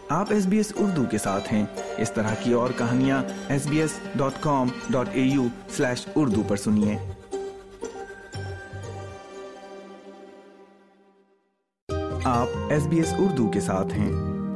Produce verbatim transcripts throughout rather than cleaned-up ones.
آپ S B S Urdu کے ساتھ ہیں. اس طرح کی اور کہانیاں S B S dot com dot A U slash Urdu پر سنیے. آپ ایس بی ایس اردو کے ساتھ ہیں.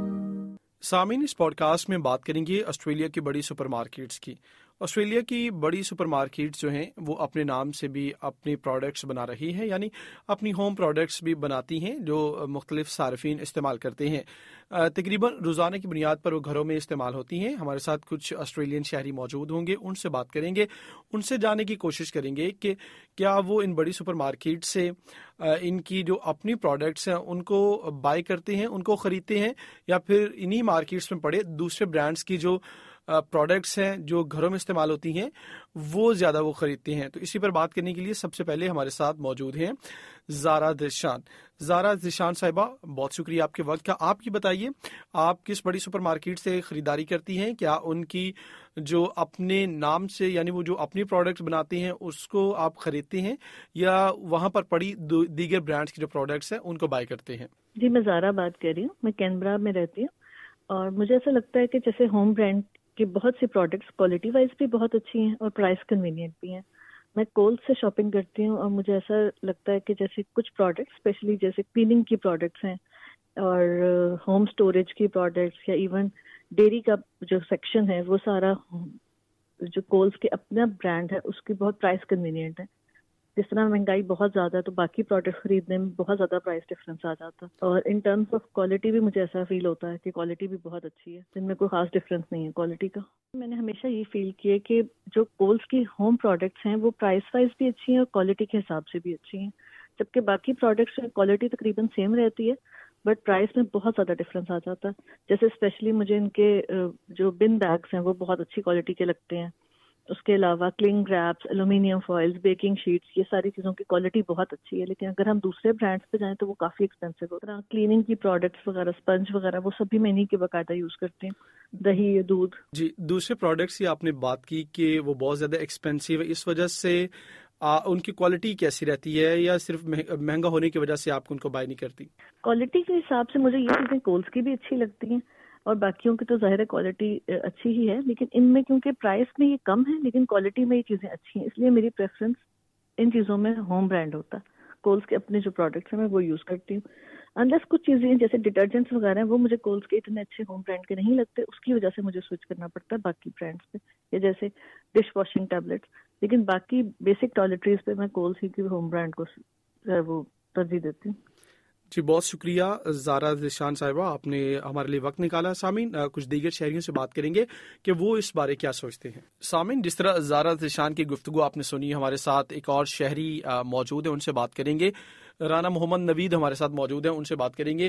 سامعین، اس پوڈ کاسٹ میں بات کریں گے آسٹریلیا کی بڑی سپر مارکیٹس کی. آسٹریلیا کی بڑی سپر مارکیٹس جو ہیں وہ اپنے نام سے بھی اپنی پروڈکٹس بنا رہی ہیں، یعنی اپنی ہوم پروڈکٹس بھی بناتی ہیں جو مختلف صارفین استعمال کرتے ہیں. تقریباً روزانہ کی بنیاد پر وہ گھروں میں استعمال ہوتی ہیں. ہمارے ساتھ کچھ آسٹریلین شہری موجود ہوں گے، ان سے بات کریں گے، ان سے جاننے کی کوشش کریں گے کہ کیا وہ ان بڑی سپر مارکیٹ سے ان کی جو اپنی پروڈکٹس ہیں ان کو بائی کرتے ہیں، ان کو خریدتے ہیں، یا پھر انہی مارکیٹس میں پڑے دوسرے برانڈس کی جو پروڈکٹس ہیں جو گھروں میں استعمال ہوتی ہیں وہ زیادہ وہ خریدتے ہیں. تو اسی پر بات کرنے کے لیے سب سے پہلے ہمارے ساتھ موجود ہیں زارا ذیشان. زارا ذیشان صاحبہ، بہت شکریہ آپ کے وقت کا. آپ یہ بتائیے، آپ کس بڑی سپر مارکیٹ سے خریداری کرتی ہیں؟ کیا ان کی جو اپنے نام سے، یعنی وہ جو اپنی پروڈکٹس بناتے ہیں اس کو آپ خریدتے ہیں، یا وہاں پر پڑی دیگر برانڈس کی جو پروڈکٹس ہیں ان کو بائی کرتے ہیں؟ جی، میں زارا بات کر رہی ہوں. میں کینبرا میں رہتی ہوں، اور مجھے ایسا لگتا ہے کہ جیسے ہوم برانڈ کی بہت سی پروڈکٹس کوالٹی وائز بھی بہت اچھی ہیں اور پرائس کنوینئنٹ بھی ہیں. میں کولز سے شاپنگ کرتی ہوں، اور مجھے ایسا لگتا ہے کہ جیسے کچھ پروڈکٹس اسپیشلی جیسے کلیننگ کی پروڈکٹس ہیں اور ہوم اسٹوریج کی پروڈکٹس، یا ایون ڈیری کا جو سیکشن ہے وہ سارا جو کولز کے اپنا برانڈ ہے اس کی بہت پرائس کنوینئنٹ ہے. جس طرح مہنگائی بہت زیادہ ہے تو باقی پروڈکٹ خریدنے میں بہت زیادہ پرائس ڈفرینس آ جاتا ہے. اور ان ٹرمز آف کوالٹی بھی مجھے ایسا فیل ہوتا ہے کہ کوالٹی بھی بہت اچھی ہے، جن میں کوئی خاص ڈفرینس نہیں ہے کوالٹی کا. میں نے ہمیشہ یہ فیل کیا کہ جو کولز کی ہوم پروڈکٹس ہیں وہ پرائس وائز بھی اچھی ہیں اور کوالٹی کے حساب سے بھی اچھی ہیں، جبکہ باقی پروڈکٹس میں کوالٹی تقریباً سیم رہتی ہے بٹ پرائس میں بہت زیادہ ڈفرینس آ جاتا ہے. جیسے اسپیشلی مجھے ان کے جو بن بیگس ہیں وہ بہت اچھی کوالٹی کے لگتے ہیں. اس کے علاوہ cling wraps, aluminium foils, baking sheets, یہ ساری چیزوں کی کوالٹی بہت اچھی ہے. لیکن اگر ہم دوسرے برانڈس پہ جائیں تو وہ کافی ایکسپینسو ہوتا ہے. کلیننگ کی پروڈکٹس وغیرہ، اسپنج وغیرہ، وہ سب بھی میں انہیں کے باقاعدہ یوز کرتی ہوں. دہی، دودھ. جی، دوسرے پروڈکٹس کی آپ نے بات کی کہ وہ بہت زیادہ ایکسپینسو ہے، اس وجہ سے آ, ان کی کوالٹی کیسی رہتی ہے، یا صرف مہنگا ہونے کی وجہ سے آپ ان کو بائی نہیں کرتی؟ کوالٹی کے حساب سے مجھے یہ چیزیں کولز کی بھی اچھی لگتی ہیں، اور باقیوں کی تو ظاہر کوالٹی اچھی ہی ہے، لیکن ان میں کیونکہ پرائس میں یہ کم ہے لیکن کوالٹی میں یہ چیزیں اچھی ہیں، اس لیے میری پریفرنس ان چیزوں میں ہوم برانڈ ہوتا ہے. کولز کے اپنے جو پروڈکٹس ہیں میں وہ یوز کرتی ہوں. انلیس کچھ چیزیں جیسے ڈٹرجنٹس وغیرہ ہیں وہ مجھے کولز کے اتنے اچھے ہوم برانڈ کے نہیں لگتے، اس کی وجہ سے مجھے سوئچ کرنا پڑتا ہے باقی برانڈس پہ، یا جیسے ڈش واشنگ ٹیبلٹس. لیکن باقی بیسک ٹوائلٹریز پہ میں کولز ہی کی ہوم برانڈ کو وہ ترجیح دیتی ہوں. جی، بہت شکریہ زارا ذیشان صاحبہ، آپ نے ہمارے لیے وقت نکالا. سامعین، کچھ دیگر شہریوں سے بات کریں گے کہ وہ اس بارے کیا سوچتے ہیں. سامعین، جس طرح زارا ذیشان کی گفتگو آپ نے سنی، ہمارے ساتھ ایک اور شہری موجود ہیں، ان سے بات کریں گے. رانا محمد نوید ہمارے ساتھ موجود ہیں، ان سے بات کریں گے.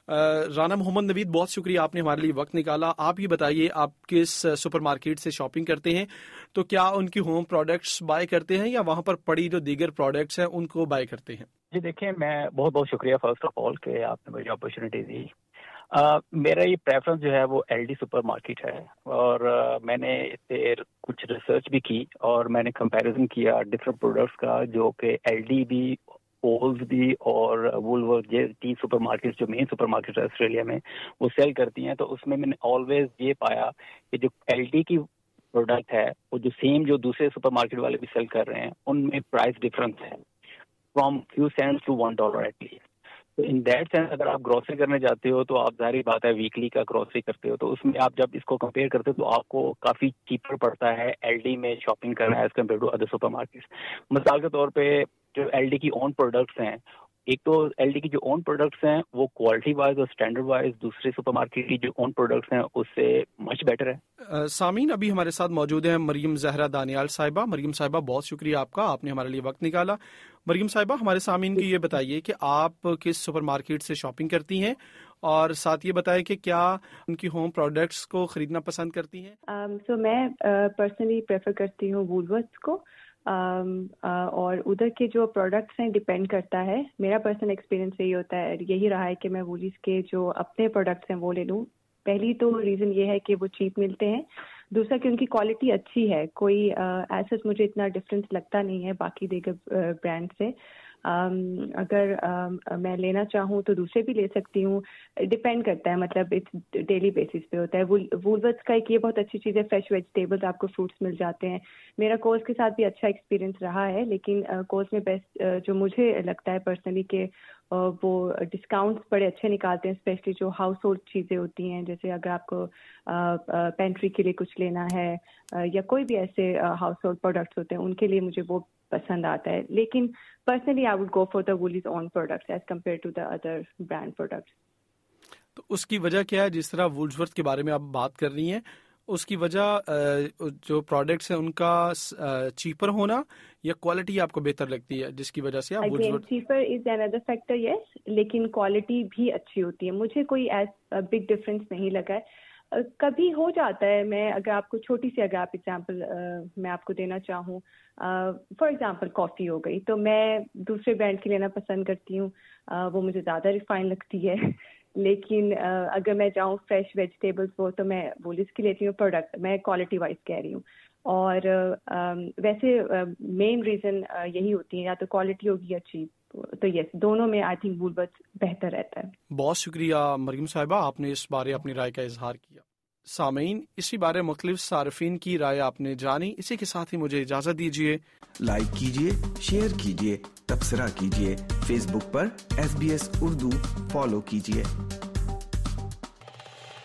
رانا محمد نوید، بہت شکریہ، آپ نے ہمارے لیے وقت نکالا. آپ یہ بتائیے، آپ کس سپر مارکیٹ سے شاپنگ کرتے ہیں؟ تو کیا ان کی ہوم پروڈکٹس بائی کرتے ہیں، یا وہاں پر پڑی جو دیگر پروڈکٹس ہیں ان کو بائی کرتے ہیں؟ جی دیکھیں، میں بہت بہت شکریہ فرسٹ آف آل کہ آپ نے مجھے اپرچونیٹی دی. Uh, میرا یہ پریفرنس جو ہے وہ ایل ڈی سپر مارکیٹ ہے، اور uh, میں نے اس پہ کچھ ریسرچ بھی کی اور میں نے کمپیریزن کیا ڈفرینٹ پروڈکٹس کا، جو کہ ایل ڈی بھی، اولز بھی، اور وولورتھ جے ٹی سپر مارکیٹ جو مین سپر مارکیٹ ہے آسٹریلیا میں وہ سیل کرتی ہیں. تو اس میں میں نے آلویز یہ پایا کہ جو ایل ڈی کی پروڈکٹ ہے وہ جو سیم جو دوسرے سپر مارکیٹ والے بھی سیل کر رہے ہیں ان میں پرائس ڈفرینس ہے from few cents to one dollar at least. تو ان دیٹ سینس اگر آپ گروسری کرنے جاتے ہو تو آپ ظاہری بات ہے ویکلی کا گروسری کرتے ہو، تو اس میں آپ جب اس کو کمپیئر کرتے ہو تو آپ کو کافی چیپر پڑتا ہے ایل ڈی میں شاپنگ کرنا as compare to other supermarkets. مثال کے طور پہ جو ایل ڈی کی اون پروڈکٹس ہیں، ایک تو ایل ڈی کی جو اون پروڈکٹس ہیں وہ کوالٹی وائز اور اسٹینڈرڈ وائز دوسرے سپر مارکیٹ کی جو اون پروڈکٹس ہیں اس سے مچ بیٹر ہے. سامعین، ابھی ہمارے ساتھ موجود ہیں مریم زہرا دانیال صاحبہ. مریم صاحبہ، بہت شکریہ آپ کا، آپ نے ہمارے لیے وقت نکالا. مریم صاحبہ، ہمارے سامعین کو یہ بتائیے کہ آپ کس سپر مارکیٹ سے شاپنگ کرتی ہیں، اور ساتھ یہ بتائیں کہ کیا ان کی ہوم پروڈکٹس کو خریدنا پسند کرتی ہیں؟ سو um, so میں پرسنلی uh, پریفر کرتی ہوں وولورتھ کو، um, uh, اور ادھر کے جو پروڈکٹس ہیں ڈپینڈ کرتا ہے. میرا پرسنل ایکسپیرینس یہی ہوتا ہے، یہی رہا ہے کہ میں وولیز کے جو اپنے پروڈکٹس ہیں وہ لے لوں. پہلی تو ریزن یہ ہے کہ وہ چیپ ملتے ہیں، دوسرا کہ ان کی کوالٹی اچھی ہے، کوئی ایسا مجھے اتنا ڈفرینس لگتا نہیں ہے باقی دیگر برانڈ سے. اگر میں لینا چاہوں تو دوسرے بھی لے سکتی ہوں, ڈپینڈ کرتا ہے, مطلب ڈیلی بیسس پہ ہوتا ہے. وولورتھس کا ایک یہ بہت اچھی چیز ہے, فریش ویجیٹیبلس آپ کو فروٹس مل جاتے ہیں. میرا کورس کے ساتھ بھی اچھا ایکسپیرینس رہا ہے, لیکن کورس میں بیسٹ جو مجھے لگتا ہے پرسنلی کہ وہ ڈسکاؤنٹس بڑے اچھے نکالتے ہیں, اسپیشلی جو ہاؤس ہولڈ چیزیں ہوتی ہیں, جیسے اگر آپ کو پینٹری کے لیے کچھ لینا ہے یا کوئی بھی ایسے ہاؤس ہولڈ پروڈکٹس ہوتے ہیں, ان کے لیے مجھے وہ پسند آتا ہے. لیکن personally I would go for the Woolies own products as compare to the other brand products. تو اس کی وجہ کیا ہے؟ جس طرح وولورتھ کے بارے میں آپ بات کر رہی ہیں, اس کی وجہ جو پروڈکٹس ہیں ان کا چیپر ہونا یا کوالٹی آپ کو بہتر لگتی ہے جس کی وجہ سے آپ Woolworth? Cheaper is another factor, yes, لیکن کوالٹی بھی اچھی ہوتی ہے. مجھے کوئی ایز بگ ڈفرینس نہیں لگا ہے. کبھی ہو جاتا ہے, میں اگر آپ کو چھوٹی سی اگر آپ ایگزامپل میں آپ کو دینا چاہوں, فار ایگزامپل کافی ہو گئی, تو میں دوسرے برانڈ کی لینا پسند کرتی ہوں, وہ مجھے زیادہ ریفائن لگتی ہے. لیکن اگر میں جاؤں فریش ویجیٹیبلس وہ تو میں وولز کی لیتی ہوں پروڈکٹ, میں کوالٹی وائز کہہ رہی ہوں. اور ویسے مین ریزن یہی ہوتی ہے, یا تو کوالٹی ہوگی یا چیپ, تو یس دونوں میں آئی تھنک وولورتھ بہتر رہتا ہے. بہت شکریہ مریم صاحبہ, آپ نے اس بارے اپنی رائے کا اظہار کیا. سامعین, اسی بارے مختلف صارفین کی رائے آپ نے جانی. اسی کے ساتھ ہی مجھے اجازت دیجیے. لائک کیجیے, شیئر کیجیے, تبصرہ کیجیے. فیس بک پر S B S Urdu follow کیجیے.